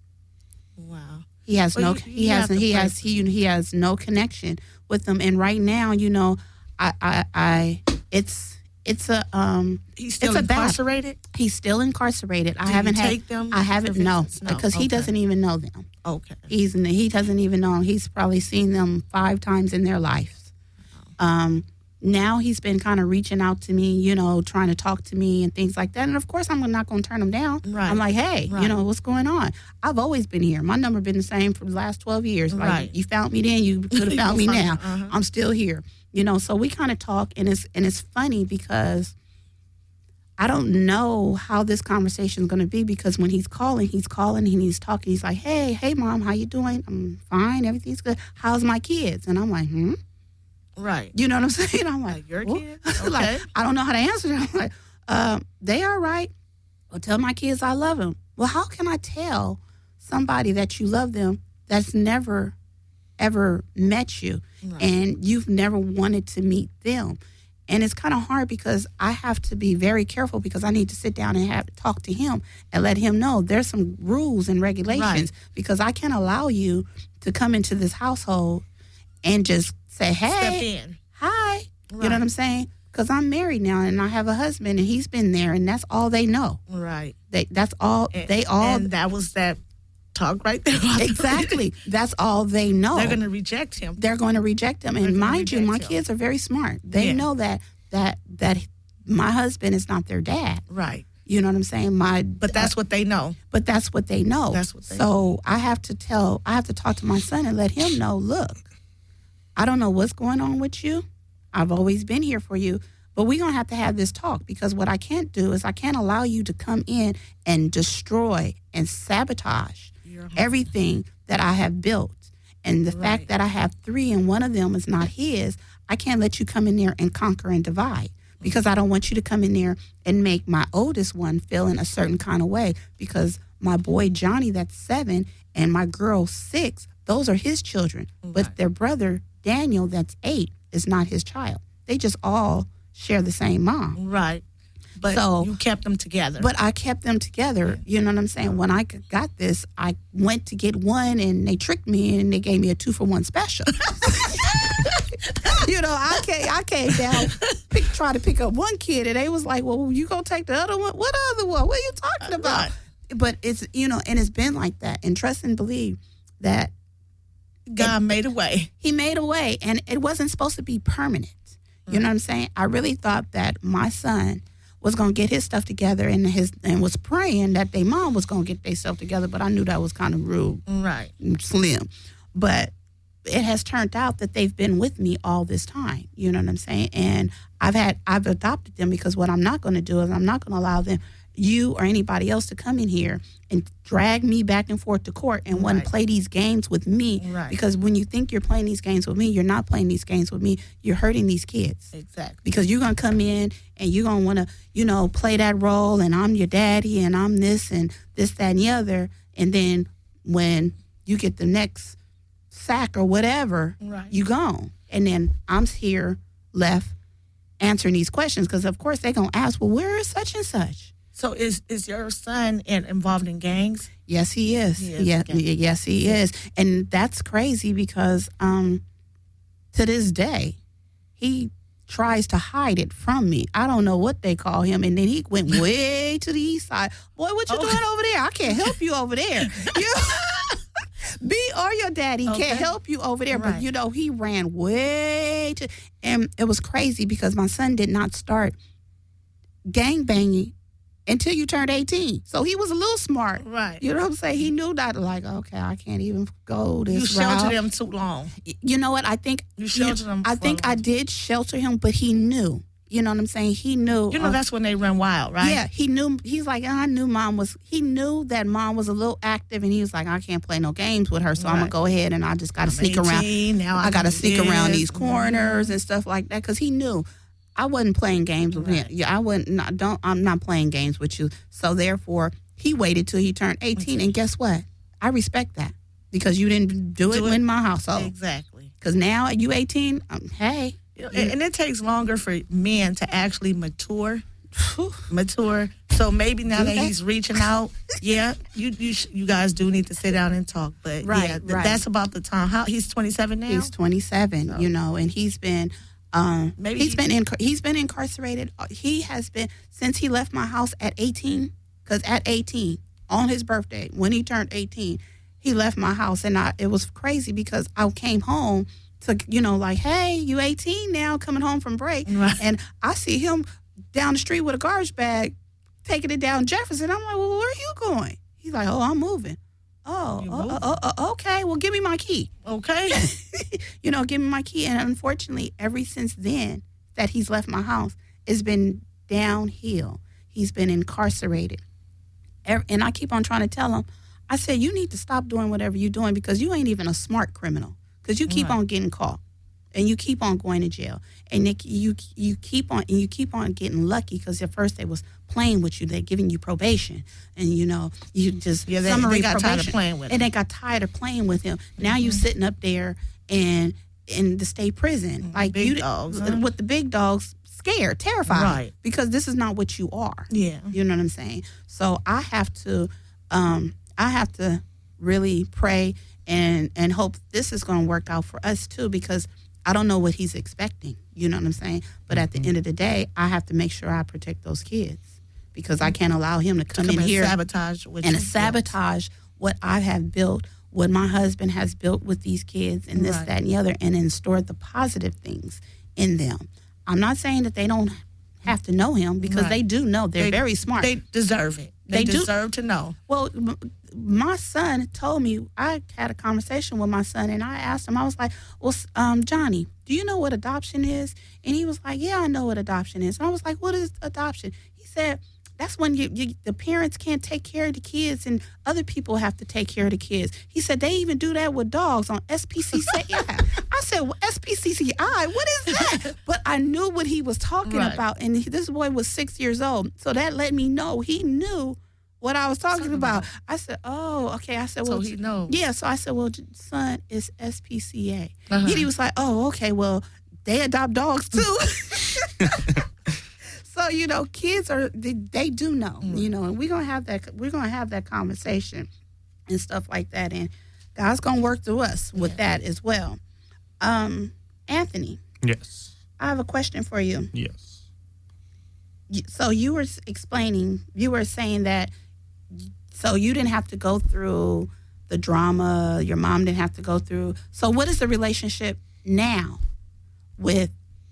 Wow. He has Well, no. you- he you has. have to He pray has. for He he has no connection with them. And right now, you know, I I, I it's it's a um. He's still it's a battle. incarcerated? He's still incarcerated. I Do you haven't had. take them I haven't for no visits? No, because he okay. doesn't even know them. Okay. He's he doesn't even know them. He's probably seen them five times in their lives. Um, now he's been kind of reaching out to me, you know, trying to talk to me and things like that. And of course, I'm not going to turn him down. Right. I'm like, hey, Right. you know, what's going on? I've always been here. My number been the same for the last twelve years. Like, Right. you found me then, you could have found me You'll now. find- uh-huh. I'm still here. You know, so we kind of talk, and it's and it's funny because I don't know how this conversation is going to be, because when he's calling, he's calling and he's talking. He's like, hey, hey, Mom, how you doing? I'm fine. Everything's good. How's my kids? And I'm like, hmm? Right. You know what I'm saying? I'm like, Like, your "Well," kids? like, Okay. I don't know how to answer that. I'm like, um, they are right. Well, tell my kids I love them. Well, how can I tell somebody that you love them that's never, ever met you, Right. and you've never wanted to meet them? And it's kind of hard because I have to be very careful, because I need to sit down and have talk to him and let him know there's some rules and regulations, Right. because I can't allow you to come into this household and just say, hey, Step in. hi. You know Right. what I'm saying? Because I'm married now and I have a husband and he's been there, and that's all they know. Right. They that's all And, they all And that was that talk right there. exactly. That's all they know. They're going to reject him. They're going to reject them. They're And gonna mind you, reject my him. kids are very smart. They Yeah. know that that that my husband is not their dad. Right. You know what I'm saying? My But that's what they know. but that's what they know. That's what they so I have to tell, I have to talk to my son and let him know, look, I don't know what's going on with you. I've always been here for you, but we're going to have to have this talk, because what I can't do is I can't allow you to come in and destroy and sabotage Your home. everything that I have built. And the Right. fact that I have three and one of them is not his, I can't let you come in there and conquer and divide, because I don't want you to come in there and make my oldest one feel in a certain kind of way, because my boy Johnny, that's seven, and my girl six, those are his children. But Right. their brother Daniel, that's eight, is not his child. they just all share the same mom. Right. But So- you kept them together. But I kept them together. You know what I'm saying? When I got this, I went to get one, and they tricked me, and they gave me a two for one special. You know, I came, I came down, pick, try to pick up one kid, and they was like, "Well, you gonna take the other one? What other one? What are you talking about?" Right. But it's, you know, and it's been like that. And trust and believe that God made a way. He made a way, and it wasn't supposed to be permanent. You know what I'm saying? I really thought that my son was gonna get his stuff together, and his and was praying that their mom was gonna get their stuff together. But I knew that was kind of rude, Right. and slim. But it has turned out that they've been with me all this time. You know what I'm saying? And I've had I've adopted them because what I'm not going to do is I'm not going to allow them, you or anybody else, to come in here and drag me back and forth to court and want Right. to play these games with me. Right. Because when you think you're playing these games with me, you're not playing these games with me. You're hurting these kids. Exactly. Because you're going to come in and you're going to want to, you know, play that role, and I'm your daddy and I'm this and this, that, and the other. And then when you get the next sack or whatever, Right. you gone. And then I'm here left answering these questions because, of course, they're going to ask, well, where is such and such? So is is your son in, involved in gangs? Yes, he is. He is, Yeah, okay. Yes, he is. And that's crazy because um, to this day, he tries to hide it from me. I don't know what they call him. And then he went way to the east side. Boy, what you Okay. doing over there? I can't help you over there. You, me or your daddy Okay. can't help you over there. Right. But, you know, he ran way to, and it was crazy because my son did not start gang banging until you turned eighteen. So he was a little smart. Right. You know what I'm saying? He knew that, like, okay, I can't even go this You sheltered route. them too long. You know what? I think You sheltered them I for think a I long did shelter him, but he knew. You know what I'm saying? He knew. You know, uh, that's when they run wild, right? Yeah, he knew. He's like, I knew mom was. He knew that mom was a little active, and he was like, I can't play no games with her, so I'm gonna Right. go ahead and I just got to I'm sneak around. eighteen, now I got to can sneak do around this. these corners and stuff like that because he knew I wasn't playing games with him. Right. Yeah, I wouldn't. Not, don't. I'm not playing games with you. So therefore, he waited till he turned eighteen, and guess what? I respect that because you didn't do, Do it it. in my household. Exactly. Because now at you eighteen, um, hey, And, and it takes longer for men to actually mature. Mature. So maybe now Do that that? he's reaching out, yeah, you you sh- you guys do need to sit down and talk. But Right, yeah, th- right. that's about the time. How he's twenty-seven now. he's twenty-seven, you know, and he's been. Um, Maybe he's he- been in, he's been incarcerated. Uh, He has been since he left my house at eighteen. Because at eighteen, on his birthday, when he turned eighteen, he left my house, and I, it was crazy because I came home to, you know, like, hey, you eighteen now, coming home from break, Right. and I see him down the street with a garbage bag, taking it down Jefferson. I'm like, well, where are you going? He's like, oh, I'm moving. Oh, You oh, moving? oh, oh, okay. Well, give me my key. Okay. You know, give me my key. And unfortunately, ever since then that he's left my house, it's been downhill. He's been incarcerated. Ev- And I keep on trying to tell him, I said, you need to stop doing whatever you're doing because you ain't even a smart criminal because you keep Right. on getting caught and you keep on going to jail. And they, you you keep on and you keep on getting lucky because at first they was playing with you. They're giving you probation. And, you know, you just Yeah, they- they summary got tired of probation. playing with And him. they got tired of playing with him. Now you sitting up there and in the state prison, like Big you dogs, huh? with the big dogs, scared, terrified, Right. Because this is not what you are. Yeah. You know what I'm saying? So I have to, um, I have to really pray and and hope this is going to work out for us too, because I don't know what he's expecting. You know what I'm saying? But at the end of the day, I have to make sure I protect those kids because I can't allow him to come, Come in and here sabotage what and you sabotage what I have built, what my husband has built with these kids, and this, Right. that, and the other, and then store the positive things in them. I'm not saying that they don't have to know him because Right. they do know. They're They- very smart. They deserve it. They, They do. deserve to know. Well, m- my son told me, I had a conversation with my son, and I asked him, I was like, well, s- um, Johnny, do you know what adoption is? And he was like, yeah, I know what adoption is. And I was like, what is adoption? He said, that's when you, you, the parents can't take care of the kids and other people have to take care of the kids. He said, they even do that with dogs on S P C C I. I said, well, S P C C I, what is that? But I knew what he was talking Right. about. And he, this boy was six years old. So that let me know he knew what I was talking Talking about. about. I said, oh, okay. I said, So well, he knows. yeah. So I said, well, son, it's S P C A. Uh-huh. And he was like, oh, okay, well, they adopt dogs too. So, you know, kids are, they, they do know, mm. you know, and we're going to have that, we're going to have that conversation and stuff like that. And God's going to work through us with yeah. that as well. Um, Anthony. Yes. I have a question for you. Yes. So you were explaining, you were saying that, so you didn't have to go through the drama, your mom didn't have to go through. So what is the relationship now with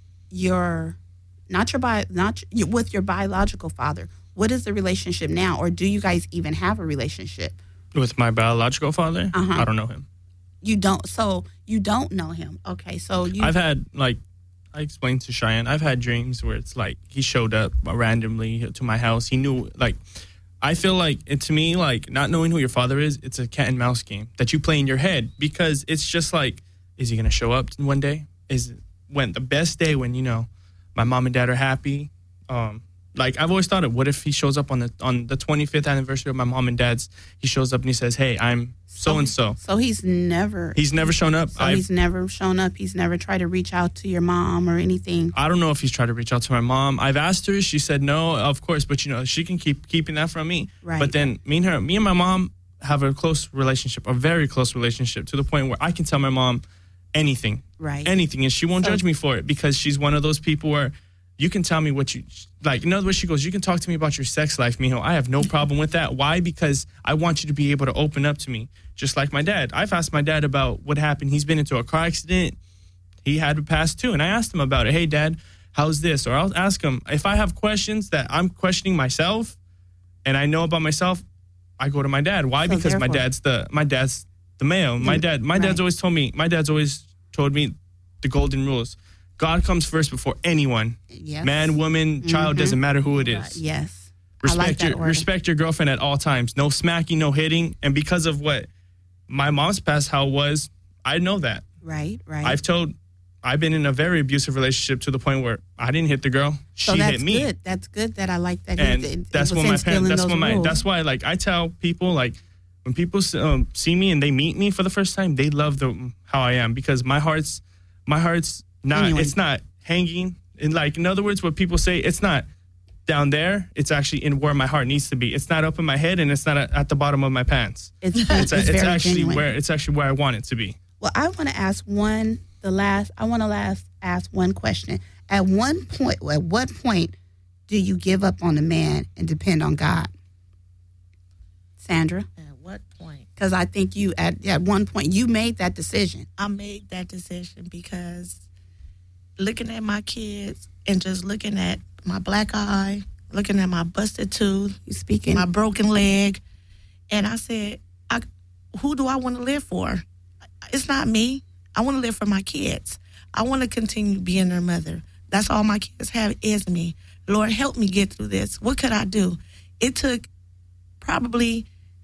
your Not your bio, not your, with your biological father? What is the relationship now, or do you guys even have a relationship? With my biological father? Uh-huh. I don't know him. You don't. So you don't know him. Okay. So you. I've had like I explained to Cheyenne. I've had dreams where it's like he showed up randomly to my house. He knew like. I feel like it, to me, like not knowing who your father is, it's a cat and mouse game that you play in your head, because it's just like, is he gonna show up one day? Is when the best day when you know. My mom and dad are happy. Um, like I've always thought of, what if he shows up on the on the twenty-fifth anniversary of my mom and dad's? He shows up and he says, "Hey, I'm so and so." So he's never he's never shown up. So he's never shown up. He's never tried to reach out to your mom or anything. I don't know if he's tried to reach out to my mom. I've asked her. She said no, of course, but you know she can keep keeping that from me. Right. But then me and her, me and my mom have a close relationship, a very close relationship, to the point where I can tell my mom anything. Right. Anything, and she won't so, judge me for it, because she's one of those people where you can tell me what you like. In other words, she goes, "You can talk to me about your sex life, Mijo. I have no problem with that. Why? Because I want you to be able to open up to me, just like my dad. I've asked my dad about what happened. He's been into a car accident. He had a past too, and I asked him about it. Hey, Dad, how's this? Or I'll ask him if I have questions that I'm questioning myself, and I know about myself. I go to my dad. Why? So because my dad's the my dad's the male. My dad. My right. dad's always told me. My dad's always told me the golden rules. God comes first before anyone. Yes. Man, woman, child, mm-hmm. doesn't matter who it is. Yes. Respect I like that your word. Respect your girlfriend at all times. No smacking, no hitting. And because of what my mom's past how was, I know that. Right, right. I've told I've been in a very abusive relationship to the point where I didn't hit the girl. She so that's hit me. Good. That's good that I like that. And it, that's it what my parents that's what my rules. that's why like I tell people, like when people um, see me and they meet me for the first time, they love the how I am, because my heart's my heart's not anyway. It's not hanging. And like, in other words, what people say, it's not down there. It's actually in where my heart needs to be. It's not up in my head, and it's not at the bottom of my pants. It's, it's, it's, it's, it's actually genuine. where it's actually where I want it to be. Well, I want to ask one, the last, I want to last ask one question. At one point, at what point do you give up on the man and depend on God? Sandra? At what point? Because I think you, at, at one point, you made that decision. I made that decision because looking at my kids and just looking at my black eye, looking at my busted tooth, you speaking, my broken leg, and I said, I, who do I want to live for? It's not me. I want to live for my kids. I want to continue being their mother. That's all my kids have is me. Lord, help me get through this. What could I do? It took probably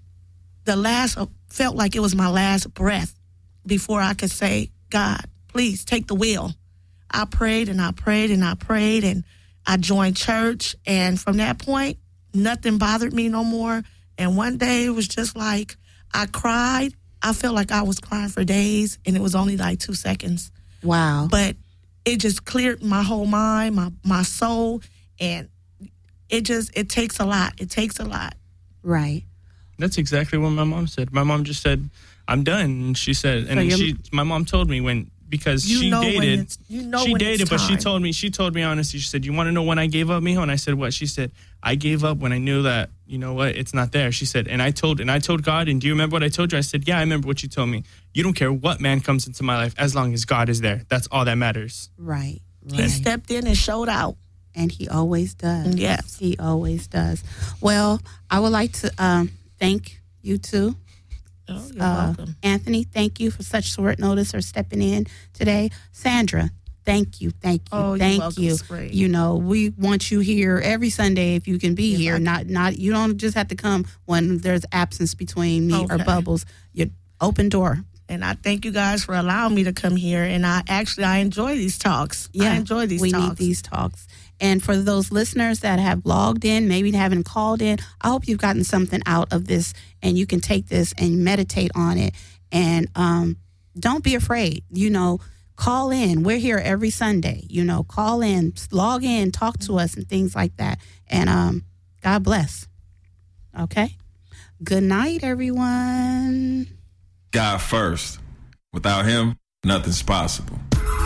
the last, felt like it was my last breath before I could say, God, please take the wheel. I prayed and I prayed and I prayed and I joined church. And from that point, nothing bothered me no more. And one day it was just like I cried. I felt like I was crying for days, and it was only like two seconds. Wow. But it just cleared my whole mind, my, my soul, and it just, it takes a lot. It takes a lot. Right. That's exactly what my mom said. My mom just said, I'm done. And she said, and so she, my mom told me when, because you she know dated, you know she when dated, it's but she time. told me, she told me honestly, she said, you want to know when I gave up, Mijo? And I said, what? She said, I gave up when I knew that, you know what, it's not there. She said, and I told, and I told God, and do you remember what I told you? I said, yeah, I remember what you told me. You don't care what man comes into my life as long as God is there. That's all that matters. Right. right. He stepped in and showed out. And he always does. Yes. He always does. Well, I would like to um, thank you two. Oh, you're uh, welcome. Anthony, thank you for such short notice for stepping in today. Sandra, thank you, thank you, oh, thank you're welcome, you. Spring. You know, we want you here every Sunday if you can be Yes, here. I Not, not you don't just have to come when there's absence between me Okay. or Bubbles. You open door. And I thank you guys for allowing me to come here. And I actually, I enjoy these talks. Yeah, I enjoy these we talks. need these talks. And for those listeners that have logged in, maybe haven't called in, I hope you've gotten something out of this and you can take this and meditate on it. And um, don't be afraid. You know, call in. We're here every Sunday. You know, call in, log in, talk to us, and things like that. And um, God bless. Okay. Good night, everyone. God first. Without him, nothing's possible.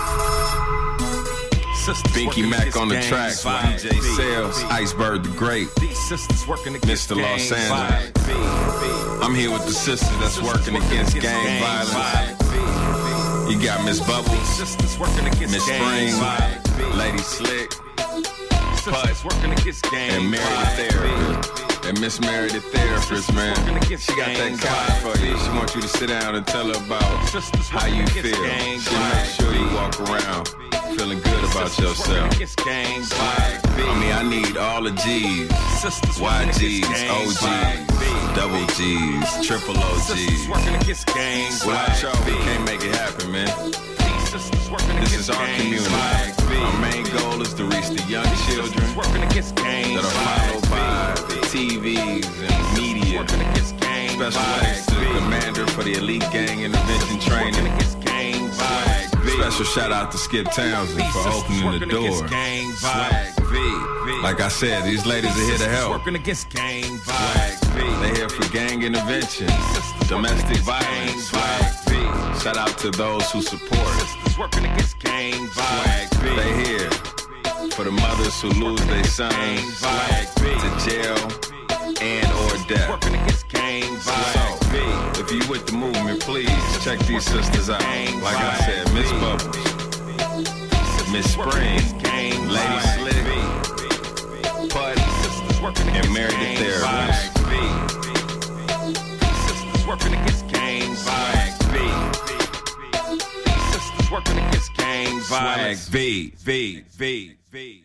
Binky Mac on the track, D J Sales, Iceberg the Great, Mister Los Angeles. I'm here with the sisters that's working against gang violence. You got Miss Bubbles, Miss Spring, Lady Slick, Pud, and Mary the Therapist. And Miss Mary the Therapist, man, she got that card for you. She wants you to sit down and tell her about how you feel. She'll make sure you walk around feeling good about yourself. I mean, I need all the G's, Y G's, O G's, double G's, triple O G's. Without y'all, we can't make it happen, man. This is our community. Our main goal is to reach the young children that are followed by the T Vs and media. Special thanks to the commander for the elite gang intervention training. Special shout out to Skip Townsend for opening the door. Swag V. Like I said, these ladies are here to help. They're here for gang intervention, domestic violence. Swag V. Shout out to those who support. Swag V. They here for the mothers who lose their sons to jail and or death. So, if you with the movement, please check these sisters out. Like I said, Miss Bubbles, Miss Spring, Lady Slick, Pud, and Mary the Therapist. Working against gang violence. Working against gang violence. Swag V, V, V, V.